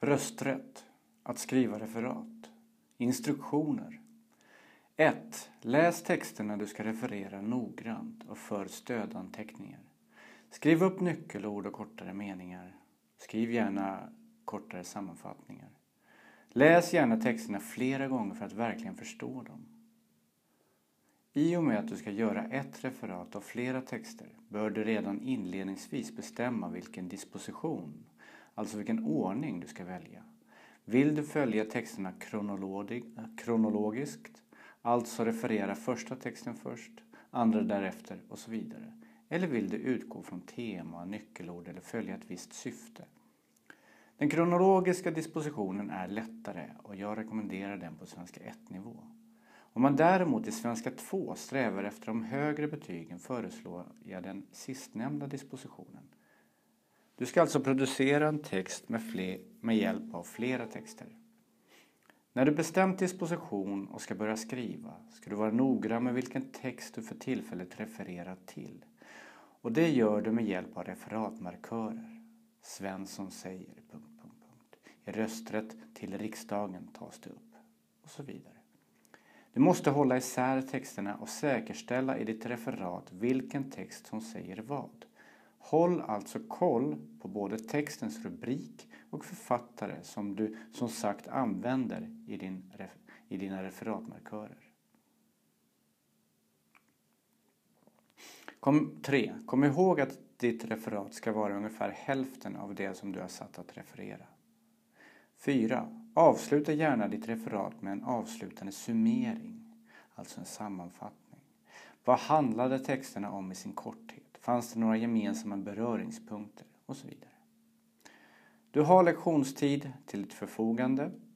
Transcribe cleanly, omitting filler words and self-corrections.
Rösträtt. Att skriva referat. Instruktioner. 1. Läs texterna du ska referera noggrant och för stödanteckningar. Skriv upp nyckelord och kortare meningar. Skriv gärna kortare sammanfattningar. Läs gärna texterna flera gånger för att verkligen förstå dem. I och med att du ska göra ett referat av flera texter bör du redan inledningsvis bestämma vilken disposition, alltså vilken ordning du ska välja. Vill du följa texterna kronologiskt, alltså referera första texten först, andra därefter och så vidare. Eller vill du utgå från tema, nyckelord eller följa ett visst syfte? Den kronologiska dispositionen är lättare och jag rekommenderar den på svenska 1-nivå. Om man däremot i svenska 2 strävar efter de högre betygen föreslår jag den sistnämnda dispositionen. Du ska alltså producera en text med hjälp av flera texter. När du bestämt disposition och ska börja skriva ska du vara noggrann med vilken text du för tillfället refererar till. Och det gör du med hjälp av referatmarkörer. Svensson säger ... I rösträtt till riksdagen tas det upp. Och så vidare. Du måste hålla isär texterna och säkerställa i ditt referat vilken text som säger vad. Håll alltså koll på både textens rubrik och författare som du som sagt använder i dina referatmarkörer. 3. Kom ihåg att ditt referat ska vara ungefär hälften av det som du har satt att referera. 4. Avsluta gärna ditt referat med en avslutande summering, alltså en sammanfattning. Vad handlade texterna om i sin korthet? Fanns det några gemensamma beröringspunkter? Och så vidare. Du har lektionstid till ditt förfogande.